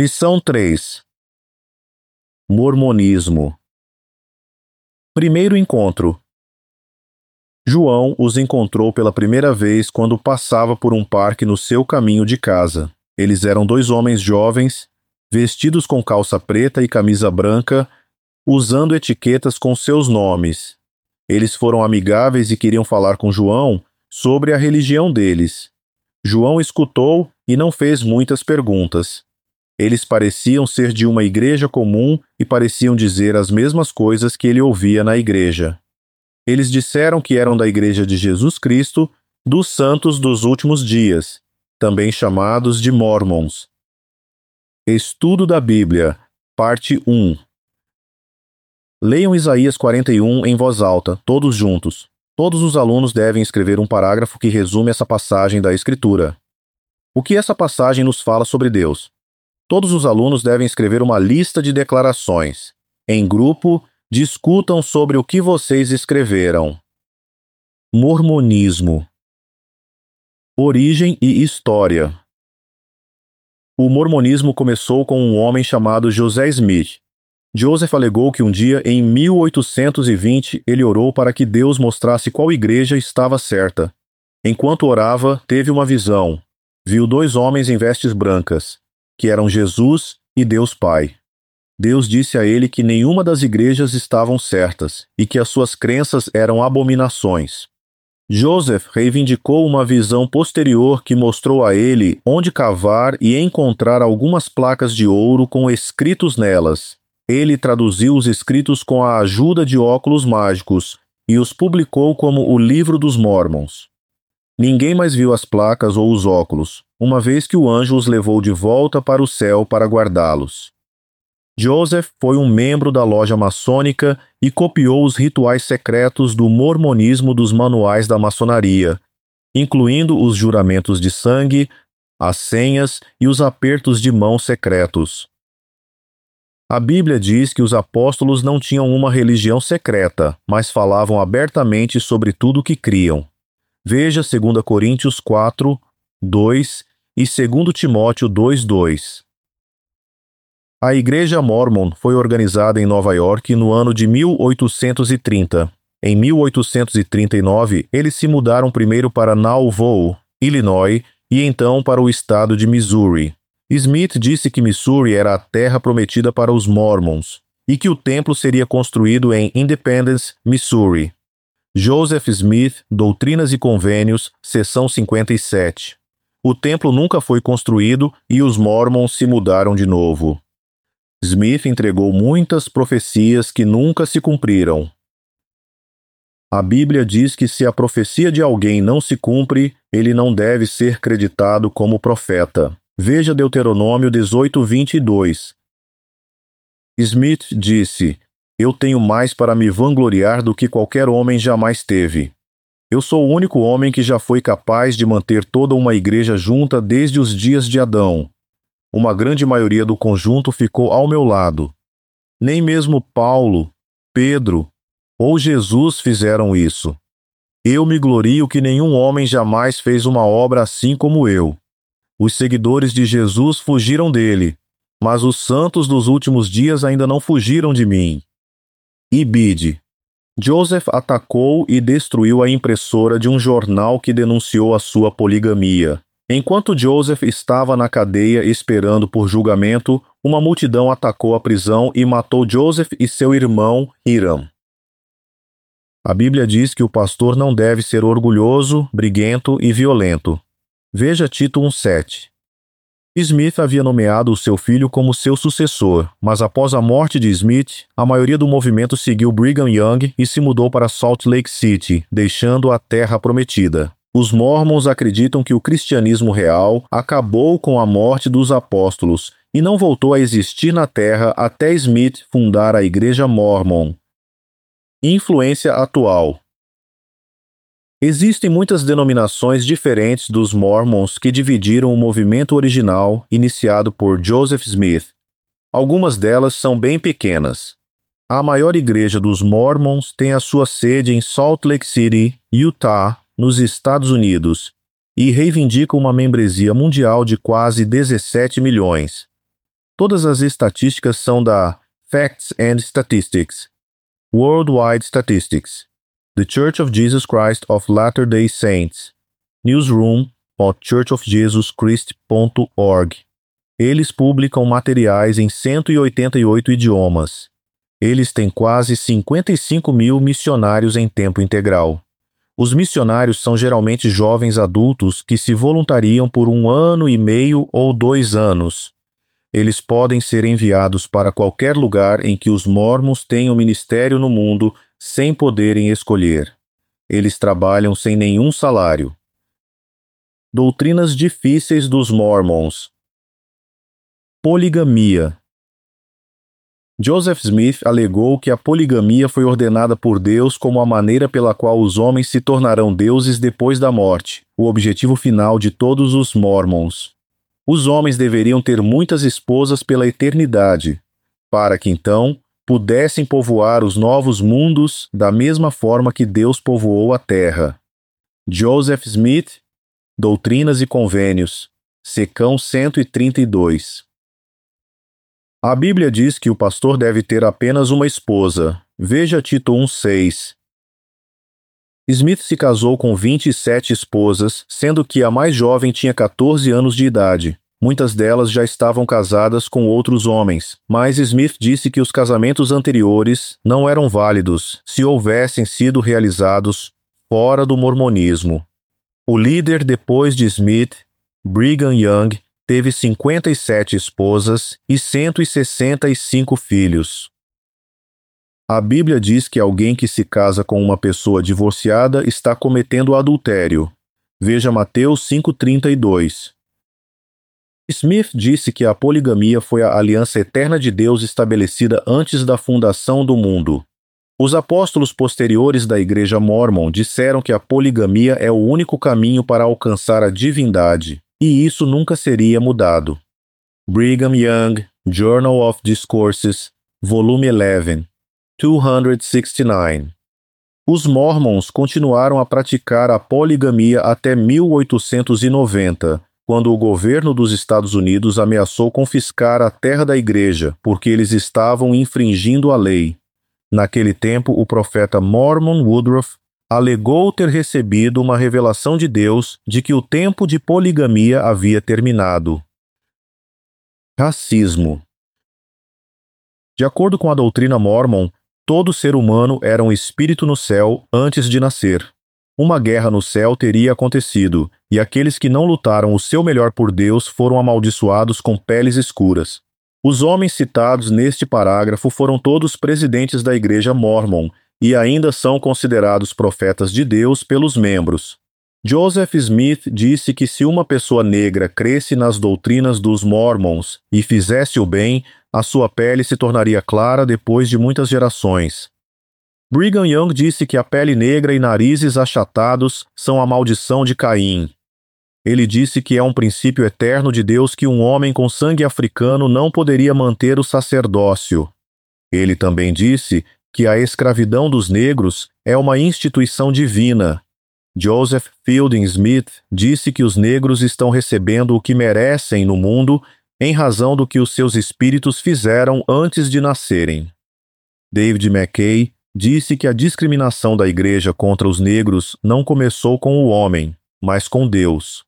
Lição 3. Mormonismo. Primeiro encontro. João os encontrou pela primeira vez quando passava por um parque no seu caminho de casa. Eles eram dois homens jovens, vestidos com calça preta e camisa branca, usando etiquetas com seus nomes. Eles foram amigáveis e queriam falar com João sobre a religião deles. João escutou e não fez muitas perguntas. Eles pareciam ser de uma igreja comum e pareciam dizer as mesmas coisas que ele ouvia na igreja. Eles disseram que eram da Igreja de Jesus Cristo, dos Santos dos Últimos Dias, também chamados de Mormons. Estudo da Bíblia, parte 1. Leiam Isaías 41 em voz alta, todos juntos. Todos os alunos devem escrever um parágrafo que resume essa passagem da Escritura. O que essa passagem nos fala sobre Deus? Todos os alunos devem escrever uma lista de declarações. Em grupo, discutam sobre o que vocês escreveram. Mormonismo. Origem e história. O mormonismo começou com um homem chamado José Smith. Joseph alegou que um dia, em 1820, ele orou para que Deus mostrasse qual igreja estava certa. Enquanto orava, teve uma visão. Viu dois homens em vestes brancas, que eram Jesus e Deus Pai. Deus disse a ele que nenhuma das igrejas estavam certas e que as suas crenças eram abominações. Joseph reivindicou uma visão posterior que mostrou a ele onde cavar e encontrar algumas placas de ouro com escritos nelas. Ele traduziu os escritos com a ajuda de óculos mágicos e os publicou como o Livro dos Mormons. Ninguém mais viu as placas ou os óculos, uma vez que o anjo os levou de volta para o céu para guardá-los. Joseph foi um membro da loja maçônica e copiou os rituais secretos do mormonismo dos manuais da maçonaria, incluindo os juramentos de sangue, as senhas e os apertos de mão secretos. A Bíblia diz que os apóstolos não tinham uma religião secreta, mas falavam abertamente sobre tudo o que criam. Veja 2 Coríntios 4, 2 e 2 Timóteo 2:2. A Igreja Mormon foi organizada em Nova York no ano de 1830. Em 1839, eles se mudaram primeiro para Nauvoo, Illinois, e então para o estado de Missouri. Smith disse que Missouri era a terra prometida para os Mormons e que o templo seria construído em Independence, Missouri. Joseph Smith, Doutrinas e Convênios, seção 57. O templo nunca foi construído e os Mormons se mudaram de novo. Smith entregou muitas profecias que nunca se cumpriram. A Bíblia diz que se a profecia de alguém não se cumpre, ele não deve ser creditado como profeta. Veja Deuteronômio 18:22. Smith disse: "Eu tenho mais para me vangloriar do que qualquer homem jamais teve. Eu sou o único homem que já foi capaz de manter toda uma igreja junta desde os dias de Adão. Uma grande maioria do conjunto ficou ao meu lado. Nem mesmo Paulo, Pedro ou Jesus fizeram isso. Eu me glorio que nenhum homem jamais fez uma obra assim como eu. Os seguidores de Jesus fugiram dele, mas os santos dos últimos dias ainda não fugiram de mim." Ibid. Joseph atacou e destruiu a impressora de um jornal que denunciou a sua poligamia. Enquanto Joseph estava na cadeia esperando por julgamento, uma multidão atacou a prisão e matou Joseph e seu irmão Hiram. A Bíblia diz que o pastor não deve ser orgulhoso, briguento e violento. Veja Tito 1:7. Smith havia nomeado o seu filho como seu sucessor, mas após a morte de Smith, a maioria do movimento seguiu Brigham Young e se mudou para Salt Lake City, deixando a Terra Prometida. Os Mormons acreditam que o cristianismo real acabou com a morte dos apóstolos e não voltou a existir na Terra até Smith fundar a Igreja Mormon. Influência atual. Existem muitas denominações diferentes dos Mormons que dividiram o movimento original iniciado por Joseph Smith. Algumas delas são bem pequenas. A maior igreja dos Mormons tem a sua sede em Salt Lake City, Utah, nos Estados Unidos, e reivindica uma membresia mundial de quase 17 milhões. Todas as estatísticas são da Facts and Statistics, Worldwide Statistics, The Church of Jesus Christ of Latter-day Saints, newsroom.churchofjesuschrist.org. Eles publicam materiais em 188 idiomas. Eles têm quase 55 mil missionários em tempo integral. Os missionários são geralmente jovens adultos que se voluntariam por 1 ano e meio ou 2 anos. Eles podem ser enviados para qualquer lugar em que os mormons tenham ministério no mundo sem poderem escolher. Eles trabalham sem nenhum salário. Doutrinas difíceis dos mormons. Poligamia. Joseph Smith alegou que a poligamia foi ordenada por Deus como a maneira pela qual os homens se tornarão deuses depois da morte, o objetivo final de todos os mormons. Os homens deveriam ter muitas esposas pela eternidade, para que então pudessem povoar os novos mundos da mesma forma que Deus povoou a terra. Joseph Smith, Doutrinas e Convênios, secão 132. A Bíblia diz que o pastor deve ter apenas uma esposa. Veja Tito 1:6. Smith se casou com 27 esposas, sendo que a mais jovem tinha 14 anos de idade. Muitas delas já estavam casadas com outros homens, mas Smith disse que os casamentos anteriores não eram válidos se houvessem sido realizados fora do mormonismo. O líder depois de Smith, Brigham Young, teve 57 esposas e 165 filhos. A Bíblia diz que alguém que se casa com uma pessoa divorciada está cometendo adultério. Veja Mateus 5:32. Smith disse que a poligamia foi a aliança eterna de Deus estabelecida antes da fundação do mundo. Os apóstolos posteriores da Igreja Mórmon disseram que a poligamia é o único caminho para alcançar a divindade, e isso nunca seria mudado. Brigham Young, Journal of Discourses, volume 11, 269. Os Mormons continuaram a praticar a poligamia até 1890, quando o governo dos Estados Unidos ameaçou confiscar a terra da igreja, porque eles estavam infringindo a lei. Naquele tempo, o profeta Mormon Woodruff alegou ter recebido uma revelação de Deus de que o tempo de poligamia havia terminado. Racismo. De acordo com a doutrina Mormon, todo ser humano era um espírito no céu antes de nascer. Uma guerra no céu teria acontecido, e aqueles que não lutaram o seu melhor por Deus foram amaldiçoados com peles escuras. Os homens citados neste parágrafo foram todos presidentes da Igreja Mormon, e ainda são considerados profetas de Deus pelos membros. Joseph Smith disse que se uma pessoa negra cresce nas doutrinas dos Mormons e fizesse o bem, a sua pele se tornaria clara depois de muitas gerações. Brigham Young disse que a pele negra e narizes achatados são a maldição de Caim. Ele disse que é um princípio eterno de Deus que um homem com sangue africano não poderia manter o sacerdócio. Ele também disse que a escravidão dos negros é uma instituição divina. Joseph Fielding Smith disse que os negros estão recebendo o que merecem no mundo em razão do que os seus espíritos fizeram antes de nascerem. David McKay disse que a discriminação da igreja contra os negros não começou com o homem, mas com Deus.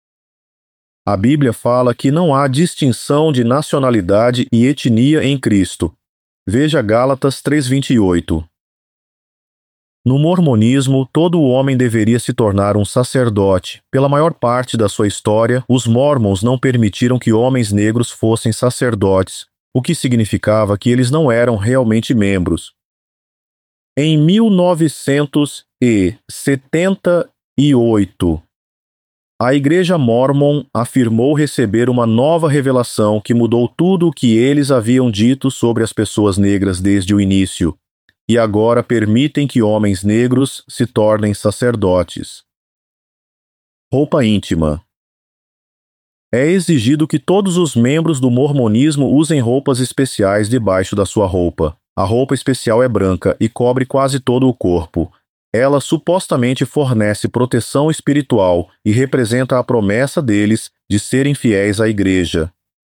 A Bíblia fala que não há distinção de nacionalidade e etnia em Cristo. Veja Gálatas 3:28. No mormonismo, todo homem deveria se tornar um sacerdote. Pela maior parte da sua história, os mormons não permitiram que homens negros fossem sacerdotes, o que significava que eles não eram realmente membros. Em 1978, a Igreja Mormon afirmou receber uma nova revelação que mudou tudo o que eles haviam dito sobre as pessoas negras desde o início, e agora permitem que homens negros se tornem sacerdotes. Roupa íntima. É exigido que todos os membros do mormonismo usem roupas especiais debaixo da sua roupa. A roupa especial é branca e cobre quase todo o corpo. Ela supostamente fornece proteção espiritual e representa a promessa deles de serem fiéis à igreja.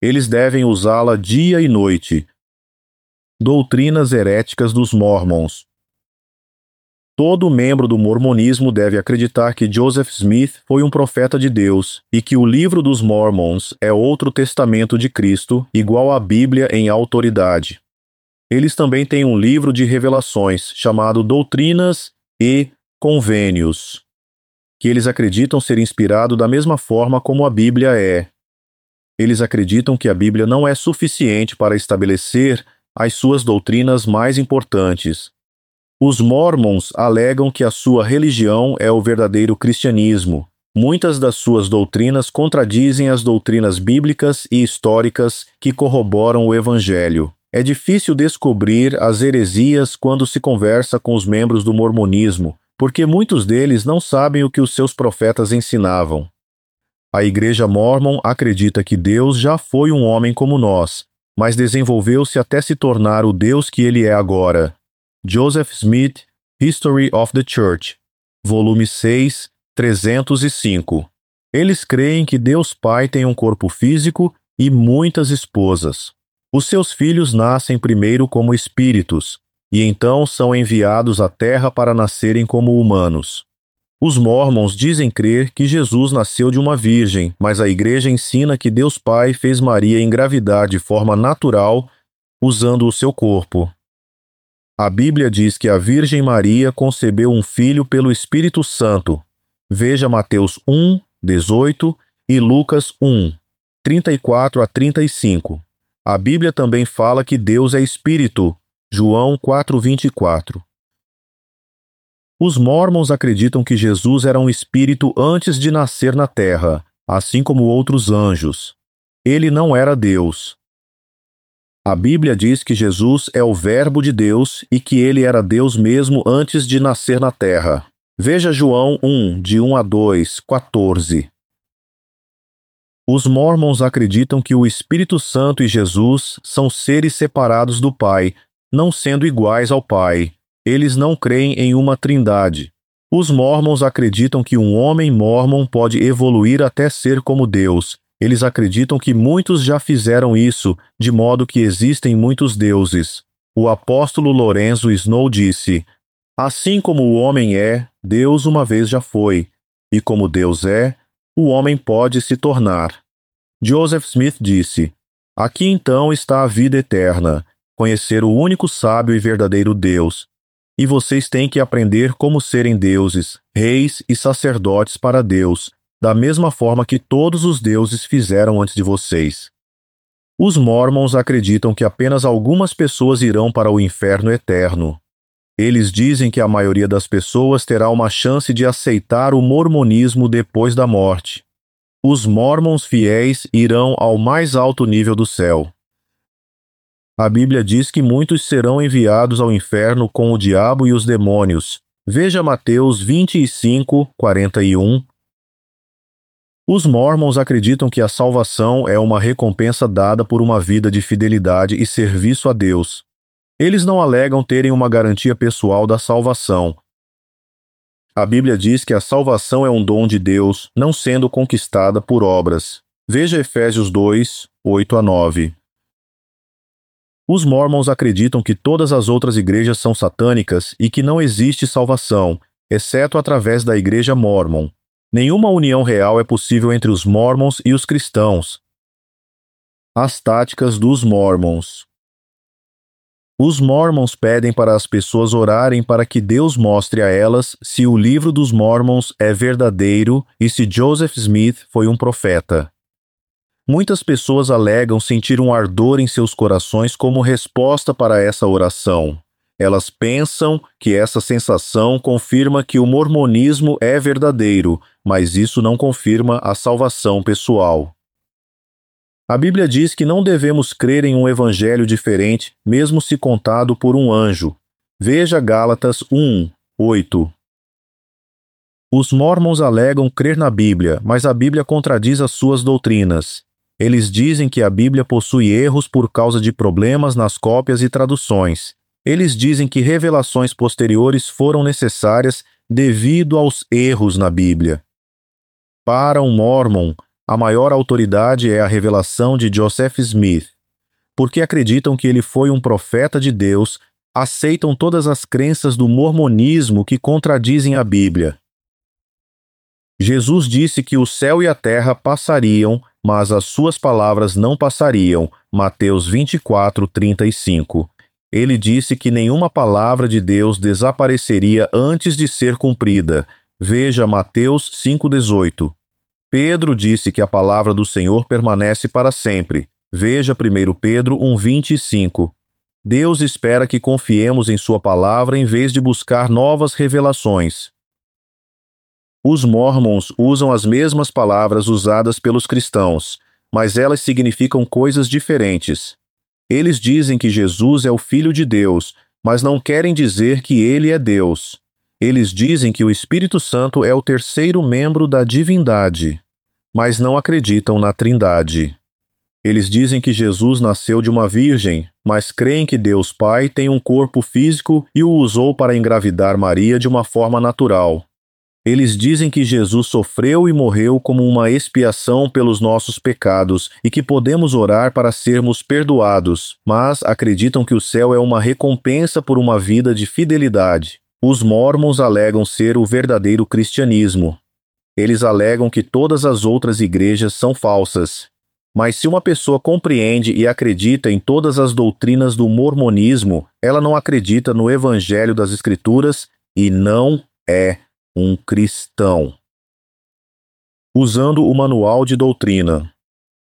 Eles devem usá-la dia e noite. Doutrinas heréticas dos Mormons. Todo membro do mormonismo deve acreditar que Joseph Smith foi um profeta de Deus e que o livro dos Mormons é outro testamento de Cristo, igual à Bíblia em autoridade. Eles também têm um livro de revelações, chamado Doutrinas e Convênios, que eles acreditam ser inspirado da mesma forma como a Bíblia é. Eles acreditam que a Bíblia não é suficiente para estabelecer as suas doutrinas mais importantes. Os Mormons alegam que a sua religião é o verdadeiro cristianismo. Muitas das suas doutrinas contradizem as doutrinas bíblicas e históricas que corroboram o Evangelho. É difícil descobrir as heresias quando se conversa com os membros do mormonismo, porque muitos deles não sabem o que os seus profetas ensinavam. A Igreja Mórmon acredita que Deus já foi um homem como nós, mas desenvolveu-se até se tornar o Deus que ele é agora. Joseph Smith, History of the Church, volume 6, 305. Eles creem que Deus Pai tem um corpo físico e muitas esposas. Os seus filhos nascem primeiro como espíritos, e então são enviados à Terra para nascerem como humanos. Os Mormons dizem crer que Jesus nasceu de uma virgem, mas a Igreja ensina que Deus Pai fez Maria engravidar de forma natural, usando o seu corpo. A Bíblia diz que a Virgem Maria concebeu um filho pelo Espírito Santo. Veja Mateus 1, 18 e Lucas 1, 34 a 35. A Bíblia também fala que Deus é Espírito. João 4, 24. Os Mormons acreditam que Jesus era um espírito antes de nascer na Terra, assim como outros anjos. Ele não era Deus. A Bíblia diz que Jesus é o Verbo de Deus e que ele era Deus mesmo antes de nascer na Terra. Veja João 1, de 1 a 2, 14. Os Mormons acreditam que o Espírito Santo e Jesus são seres separados do Pai, não sendo iguais ao Pai. Eles não creem em uma trindade. Os Mormons acreditam que um homem mórmon pode evoluir até ser como Deus. Eles acreditam que muitos já fizeram isso, de modo que existem muitos deuses. O apóstolo Lorenzo Snow disse: assim como o homem é, Deus uma vez já foi, e como Deus é, o homem pode se tornar. Joseph Smith disse: aqui então está a vida eterna, conhecer o único sábio e verdadeiro Deus. E vocês têm que aprender como serem deuses, reis e sacerdotes para Deus, da mesma forma que todos os deuses fizeram antes de vocês. Os Mormons acreditam que apenas algumas pessoas irão para o inferno eterno. Eles dizem que a maioria das pessoas terá uma chance de aceitar o mormonismo depois da morte. Os Mormons fiéis irão ao mais alto nível do céu. A Bíblia diz que muitos serão enviados ao inferno com o diabo e os demônios. Veja Mateus 25, 41. Os Mormons acreditam que a salvação é uma recompensa dada por uma vida de fidelidade e serviço a Deus. Eles não alegam terem uma garantia pessoal da salvação. A Bíblia diz que a salvação é um dom de Deus, não sendo conquistada por obras. Veja Efésios 2, 8 a 9. Os Mormons acreditam que todas as outras igrejas são satânicas e que não existe salvação, exceto através da Igreja Mórmon. Nenhuma união real é possível entre os Mormons e os cristãos. As táticas dos Mormons. Os Mormons pedem para as pessoas orarem para que Deus mostre a elas se o livro dos Mormons é verdadeiro e se Joseph Smith foi um profeta. Muitas pessoas alegam sentir um ardor em seus corações como resposta para essa oração. Elas pensam que essa sensação confirma que o mormonismo é verdadeiro, mas isso não confirma a salvação pessoal. A Bíblia diz que não devemos crer em um evangelho diferente, mesmo se contado por um anjo. Veja Gálatas 1, 8. Os Mormons alegam crer na Bíblia, mas a Bíblia contradiz as suas doutrinas. Eles dizem que a Bíblia possui erros por causa de problemas nas cópias e traduções. Eles dizem que revelações posteriores foram necessárias devido aos erros na Bíblia. Para um Mórmon, A maior autoridade é a revelação de Joseph Smith. Porque acreditam que ele foi um profeta de Deus, aceitam todas as crenças do mormonismo que contradizem a Bíblia. Jesus disse que o céu e a terra passariam, mas as suas palavras não passariam. Mateus 24:35. Ele disse que nenhuma palavra de Deus desapareceria antes de ser cumprida. Veja Mateus 5:18. Pedro disse que a palavra do Senhor permanece para sempre. Veja 1 Pedro 1:25. Deus espera que confiemos em sua palavra em vez de buscar novas revelações. Os Mormons usam as mesmas palavras usadas pelos cristãos, mas elas significam coisas diferentes. Eles dizem que Jesus é o Filho de Deus, mas não querem dizer que ele é Deus. Eles dizem que o Espírito Santo é o terceiro membro da divindade, mas não acreditam na Trindade. Eles dizem que Jesus nasceu de uma virgem, mas creem que Deus Pai tem um corpo físico e o usou para engravidar Maria de uma forma natural. Eles dizem que Jesus sofreu e morreu como uma expiação pelos nossos pecados e que podemos orar para sermos perdoados, mas acreditam que o céu é uma recompensa por uma vida de fidelidade. Os Mormons alegam ser o verdadeiro cristianismo. Eles alegam que todas as outras igrejas são falsas. Mas se uma pessoa compreende e acredita em todas as doutrinas do mormonismo, ela não acredita no Evangelho das Escrituras e não é um cristão. Usando o manual de doutrina.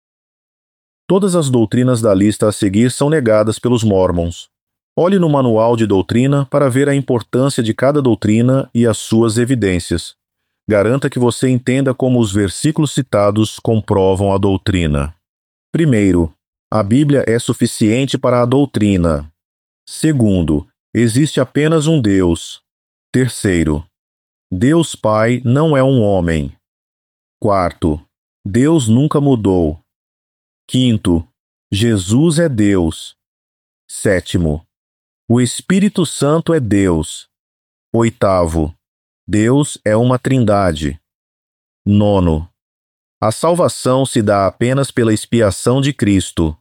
Todas as doutrinas da lista a seguir são negadas pelos Mormons. Olhe no manual de doutrina para ver a importância de cada doutrina e as suas evidências. Garanta que você entenda como os versículos citados comprovam a doutrina. Primeiro, a Bíblia é suficiente para a doutrina. Segundo, existe apenas um Deus. Terceiro, Deus Pai não é um homem. Quarto, Deus nunca mudou. Quinto, Jesus é Deus. Sétimo, o Espírito Santo é Deus. Oitavo, Deus é uma trindade. Nono, a salvação se dá apenas pela expiação de Cristo.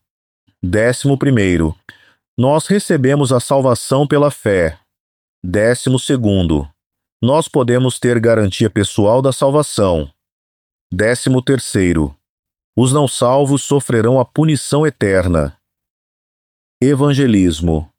11º, nós recebemos a salvação pela fé. 12º, nós podemos ter garantia pessoal da salvação. 13º, os não salvos sofrerão a punição eterna. Evangelismo.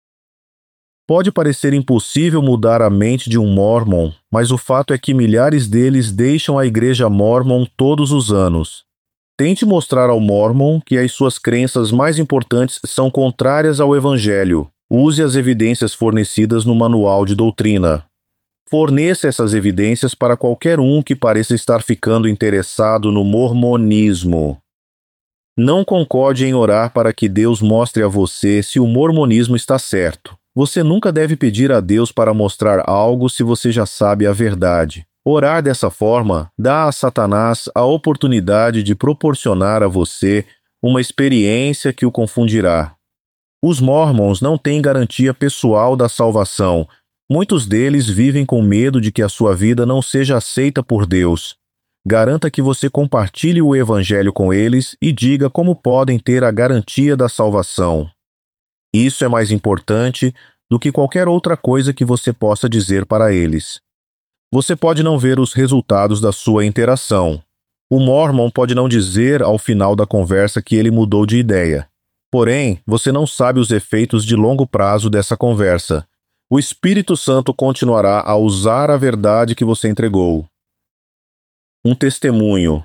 Pode parecer impossível mudar a mente de um Mormon, mas o fato é que milhares deles deixam a igreja Mormon todos os anos. Tente mostrar ao Mormon que as suas crenças mais importantes são contrárias ao Evangelho. Use as evidências fornecidas no manual de doutrina. Forneça essas evidências para qualquer um que pareça estar ficando interessado no mormonismo. Não concorde em orar para que Deus mostre a você se o mormonismo está certo. Você nunca deve pedir a Deus para mostrar algo se você já sabe a verdade. Orar dessa forma dá a Satanás a oportunidade de proporcionar a você uma experiência que o confundirá. Os Mormons não têm garantia pessoal da salvação. Muitos deles vivem com medo de que a sua vida não seja aceita por Deus. Garanta que você compartilhe o Evangelho com eles e diga como podem ter a garantia da salvação. Isso é mais importante do que qualquer outra coisa que você possa dizer para eles. Você pode não ver os resultados da sua interação. O Mormon pode não dizer ao final da conversa que ele mudou de ideia. Porém, você não sabe os efeitos de longo prazo dessa conversa. O Espírito Santo continuará a usar a verdade que você entregou. Um testemunho.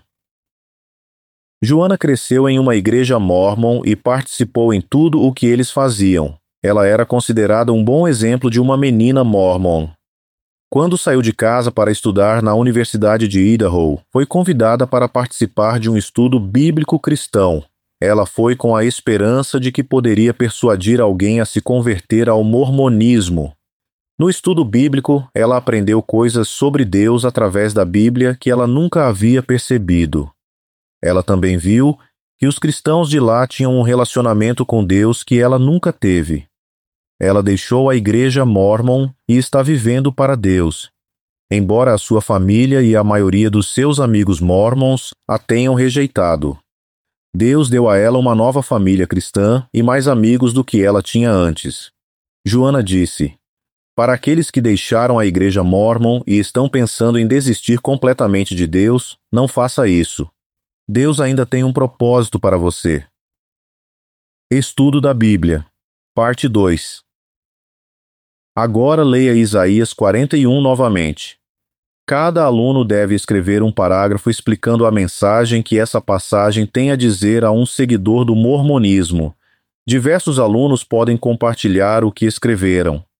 Joana cresceu em uma igreja Mormon e participou em tudo o que eles faziam. Ela era considerada um bom exemplo de uma menina Mormon. Quando saiu de casa para estudar na Universidade de Idaho, foi convidada para participar de um estudo bíblico cristão. Ela foi com a esperança de que poderia persuadir alguém a se converter ao mormonismo. No estudo bíblico, ela aprendeu coisas sobre Deus através da Bíblia que ela nunca havia percebido. Ela também viu que os cristãos de lá tinham um relacionamento com Deus que ela nunca teve. Ela deixou a igreja Mormon e está vivendo para Deus. embora a sua família e a maioria dos seus amigos mórmons a tenham rejeitado. Deus deu a ela uma nova família cristã e mais amigos do que ela tinha antes. Joana disse: para aqueles que deixaram a igreja mórmon e estão pensando em desistir completamente de Deus, não faça isso. Deus ainda tem um propósito para você. Estudo da Bíblia, parte 2. Agora leia Isaías 41 novamente. Cada aluno deve escrever um parágrafo explicando a mensagem que essa passagem tem a dizer a um seguidor do mormonismo. Diversos alunos podem compartilhar o que escreveram.